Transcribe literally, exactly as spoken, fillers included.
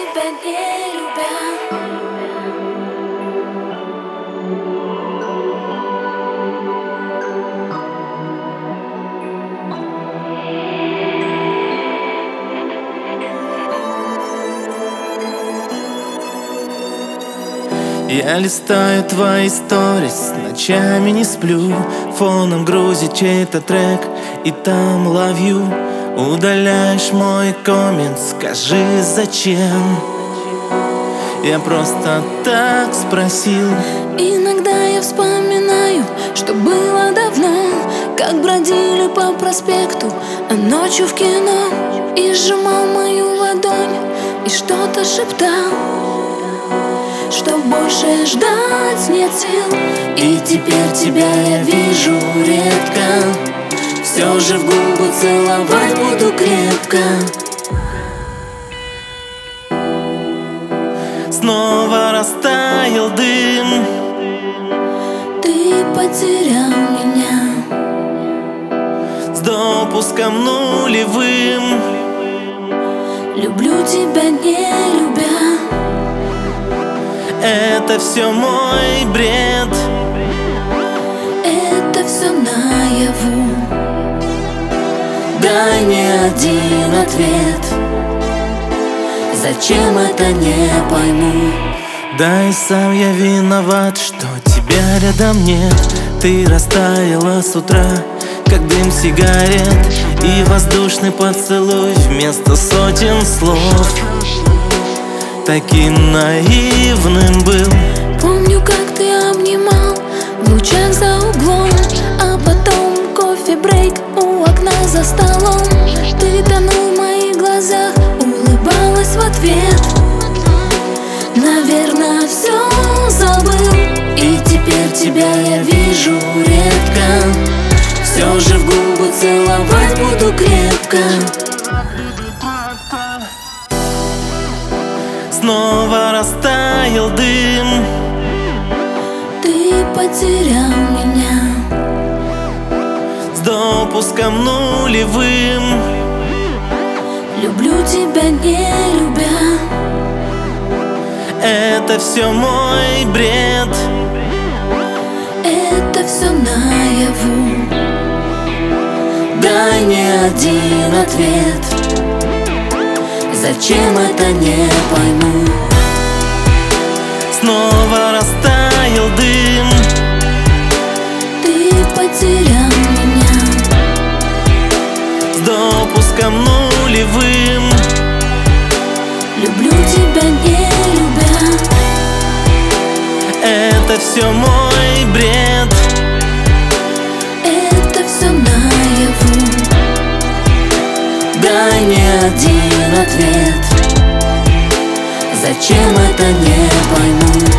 тебя не любя. Я листаю твои сторис, ночами не сплю. Фоном грузит чей-то трек, и там ловью. Удаляешь мой коммент, скажи зачем? Я просто так спросил. Иногда я вспоминаю, что было давно, как бродили по проспекту, а ночью в кино. И сжимал мою ладонь, и что-то шептал, что больше ждать нет сил. И теперь тебя я вижу редко, все же в губы целовать буду крепко. Снова растаял дым, ты потерял меня с допуском нулевым. Люблю тебя не любя. Это все мой бред, это все наяву. дай мне один ответ. Зачем это, не пойму. Да и сам я виноват, что тебя рядом нет. Ты растаяла с утра, как дым сигарет, и воздушный поцелуй вместо сотен слов таким наивным был. Помню, как ты обнимал в лучах за углом, а потом кофе-брейк у окна за столом. Ты тонул в моих глазах, улыбалась в ответ. Наверное, все забыл, и теперь тебя я вижу редко. Все же в губы целовать буду крепко. Снова растаял дым, ты потерял меня с допуском нулевым. Люблю тебя не любя. Это все мой бред, это все наяву. дай мне один ответ. Зачем это, не пойму. Снова растаял дым, ты потерял меня с допуском нулевым. Люблю тебя не любя. Это все мой бред, это все наяву. дай мне один ответ. Зачем это, не пойму.